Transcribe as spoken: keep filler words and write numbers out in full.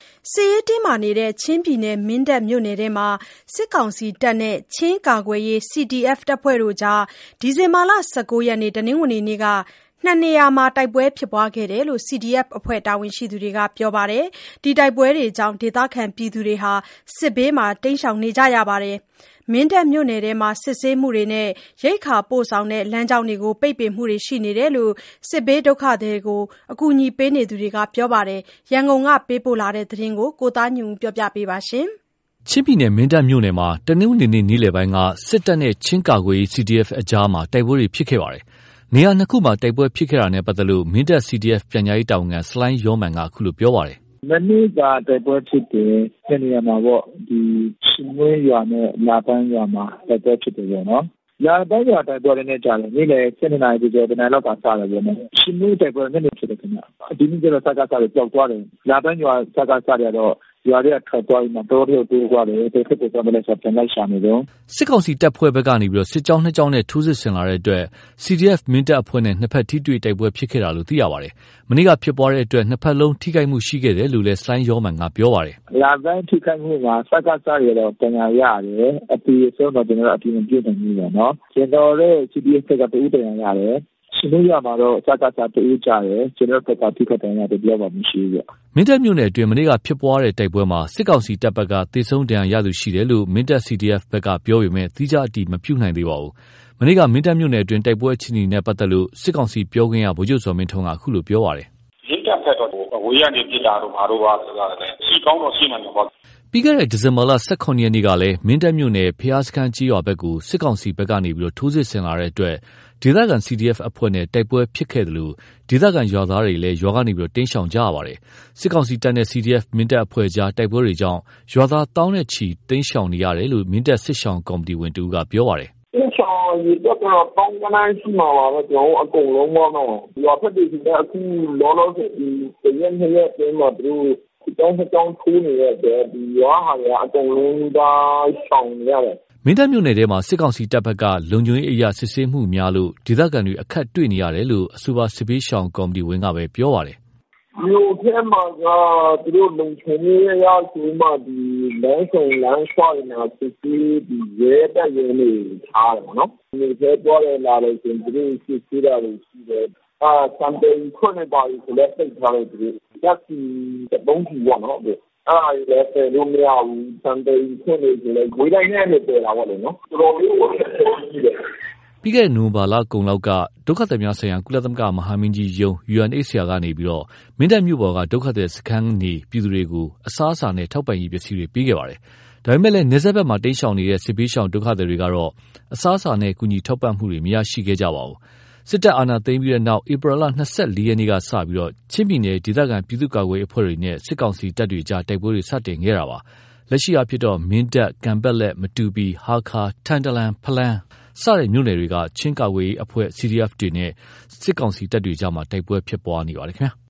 စစ်ရေးတင်းမာနေတဲ့ချင်းပြည်နယ်မင်းတပ်မြို့နယ်ထဲမှာစစ်ကောင်စီတပ်နဲ့ချင်းကာကွယ်ရေး C D F တပ်ဖွဲ့တို့ကြားဒီဇင်ဘာလ၁၉ရက်နေ့တနင်္ဂနွေနေ့ကနှစ်နေရာမှာတိုက်ပွဲဖြစ်ပွားခဲ့တယ်လို့ C D F အဖွဲ့တာဝန်ရှိသူတွေကပြောပါတယ်။ဒီတိုက်ပွဲတွေကြောင့်ဒေသခံပြည်သူတွေစစ်ဘေးတိမ်းရှောင်နေကြရပါတယ်။မင်းတပ်မြို့နယ်ထဲမှာစစ်ဆေးမှုတွေနဲ့ရိက္ခာပို့ဆောင်တဲ့လမ်းကြောင်းတွေကိုပိတ်ပင်မှုတွေရှိနေတယ်လို့စစ်ဘေးဒုက္ခသည်တွေကိုအကူအညီပေးနေသူတွေကပြောပါတယ်။ရန်ကုန်ကပေးပို့လာတဲ့သတင်းကိုကိုသားညွန့်ဦးပြောပြပေးပါမယ်။ချင်းပြည်နယ်မင်းတပ်မြို့နယ်မှာတနင်္ဂနွေနေ့နေ့လယ်ပိုင်းကစစ်တပ်နဲ့ချင်းကာကွယ်ရေး C D F အကြားမှာတိုက်ပွဲတွေဖြစ်ခဲ့ပါတယ်။နေရာနှစ်ခုမှာတိုက်ပွဲဖြစ်ခဲ့တာနဲ့ပတ်သက်လို့မင်းတပ် C D F ပြန်ကြားရေးတာဝန်ခံဆလိုင်းယောမန်ကအခုလိုပြောပါတယ်။မနေ့ကတိုက်ပွဲဖြစ်တယ်။ဒီနေရာမှာပေါ့ဒီရှင်မွေးရွာနဲ့လာပန်းရွာမှာတိုက်ပွဲဖြစ်တယ်ပေါ့နော်။လာပန်းရွာတိုက်ပွဲလည်းကြာတယ်။နေ့လယ်၁၂နာရီကျော်တနားလောက်ကစတယ်ပေါ့နော်။ရှင်မွေးတိုက်ပွဲနေ့နေ့ဖြစ်တယ်ခင်ဗျ။ဒီနေ့ကျတော့စကားစားတွေကြောက်သွားတယ်။လာပန်းရွာစကားစားတွေတော့ရွာတွေကထွက်သွားပြီးမှတော်တော်တိုးသွားတယ်။တစ်ခါတည်းတော့မလဲဆိုပြန်လိုက်ရှာနေတော့စစ်ကောင်စီတပ်ဖွဲ့ဘက်ကနေပြီးတော့စစ်ကြောင်းနှစ်ကြောင်းနဲ့ထိုးစစ်ဆင်လာတဲ့အတွက် C D F မင်းတပ်အဖွဲ့နဲ့နှစ်ဖက်ထိတွေ့တိုက်ပွဲဖြစ်ခဲ့တာလို့သိရပါတယ်။မနေ့ကဖြစ်ပွားတဲ့အတွက်နှစ်ဖက်လုံးထိခိုက်မှုရှိခဲ့တယ်လို့လည်းစလိုင်းယောမန်ကပြောပါတယ်။လာပန်းထိခိုက်မှုမှာစကားစားတွေတော့ပြန်ရရတယ်။အပီဆုံးတော့ကျွန်တော်အပီမပြည့်နိုင်ဘူးပေါ့နော်။ကျွန်တော်ရဲ့ C D F ကတူတယ်ရတယ်။ရှင်တို့ရမှာတော့စကားစားတူကြတယ်ကျွန်တော်ကတိခတ်တယ်ရတယ်ပြောပါမရှိဘူး။မင်းတပ်မြို့နယ်အတွင်းမနေ့ကဖြစ်ပွားတဲ့တိုက်ပွဲမှာစစ်ကောင်စီတပ်ဘက်ကသေဆုံးဒဏ်ရာရသူရှိတယ်လို့မင်းတပ် C D F ဘက်ကပြောပေမဲ့သီးခြားအတည်မပြုနိုင်သေးပါဘူး။မနေ့ကမင်းတပ်မြို့နယ်အတွင်းတိုက်ပွဲအခြေအနေနဲ့ပတ်သက်လို့စစ်ကောင်စီပြောခွင့်ရဗိုလ်ချုပ်စောမင်းထွန်းကအခုလိုပြောပါတယ်။မင်းတပ်ဘက်တော့အဝေးကနေပြစ်တာတော့ဘာလို့ပါဆိုတာလဲစီကောင်းတော့ရှိမှန်ပေါ့ပြီးခဲ့တဲ့ဒီဇင်ဘာလ၁၇ရက်နေ့ကလည်းမင်းတပ်မြို့နယ်ဖျားစခန်းကြီးရွာဘက်ကိုစစ်ကောင်စီဘက်ကနေပြီးတော့ထိုးစစ်ဆင်လာတဲ့အတွက်ဒေသခံ C D F အဖွဲ့နဲ့တိုက်ပွဲဖြစ်ခဲ့တယ်လို့ဒေသခံရွာသားတွေလည်းရွာကနေပြီးတော့တင်းရှောင်ကြရပါတယ်။စစ်ကောင်စီတပ်နဲ့ C D F မင်းတပ်အဖွဲ့ကြားတိုက်ပွဲတွေကြောင့်ရွာသားတောင်းနဲ့ချီတင်းရှောင်နေရတယ်လို့မင်းတပ်စစ်ရှောင်ကော်မတီဝင်တူကပြောပါတယ်။တင်းရှောင်ရေတော့တောင်းကနိုင်ရှိမှာပါပဲကျွန်တော်အကုန်လုံးပေါ့နော်။ရွာဖက်တွေစီကအခုလောလောဆယ်ဒီတရက်နှစ်ရက်တည်းမှာသူတို့တောင်းတောင်းထိုးနေတဲ့ဒီရွာဟာရအကုန်လုံးဒါရှောင်နေရတယ်မင်းတပ်မြို့နယ်ထဲမှာစစ်ကောင်စီတပ်ဘက်ကလုံခြုံရေးအရာစစ်ဆေးမှုများလို့ဒေသခံတွေအခက်တွေ့နေရတယ်လို့အဆိုပါစစ်ပေးရှောင်ကော်မတီဝင်ကပဲပြောပါတယ်။မြို့ထဲမှာကသူတို့လုံခြုံရေးအရာဆိုမှဒီလမ်းဆောင်လမ်းဆွာနေတာစစ်ဆေးဒီရဲတပ်ရဲနေထားတယ်နော်။မြို့ထဲပေါ်လာလို့ရှင်သူတို့စစ်ဆေးတာလို့ရှိတယ်။အာစံပေခွနဲ့ပါလို့ဆိုလက်စိတ်ထားလို့သူတို့တက်စီတုံးကြီးပေါ့နော်။အားရလည်းတယ်လို့မရဘူးစံတေးခွင့်လေးဆိုလည်းဝေးတိုင်းနဲ့နေတယ်လာပါလေနော်တော်တော်လေးကိုဆက်ရှိတယ်ပြီးခဲ့တဲ့နိုဝင်ဘာလကုန်လောက်ကဒုက္ခသည်များဆိုင်ရာကုလသမဂ္ဂမဟာမင်းကြီးယုံ U N H C R ကနေပြီးတော့မင်းတပ်မြို့ပေါ်ကဒုက္ခသည်စခန်းနေပြည်သူတွေကိုအစားအစာနဲ့ထောက်ပံ့ရေးပစ္စည်းတွေပေးခဲ့ပါတယ်။ဒါပေမဲ့လည်းနေဆက်ဘက်မှာတိမ်းရှောင်နေတဲ့စစ်ပေးရှောင်ဒုက္ခသည်တွေကတော့အစားအစာနဲ့ကူညီထောက်ပံ့မှုတွေမရရှိခဲ့ကြပါဘူး။စစ်တပ်အာဏာသိမ်းပြီးတဲ့နောက်ဧပြီလ၂၄ရက်နေ့ကစပြီးတော့ချင်းပြည်နယ်ဒေသခံပြည်သူ့ကာကွယ်ရေးအဖွဲ့တွေနဲ့စစ်ကောင်စီတပ်တွေကြားတိုက်ပွဲတွေစတင်ခဲ့တာပါ။လက်ရှိအဖြစ်တော့မင်းတပ်ကံပက်လက်မတူပီဟာခါထန်တလန်ဖလန်းစတဲ့မြို့နယ်တွေကချင်းကာကွယ်ရေးအဖွဲ့ C D F တွေနဲ့စစ်ကောင်စီတပ်တွေကြားမှာတိုက်ပွဲဖြစ်ပွားနေပါတယ်ခင်ဗျာ။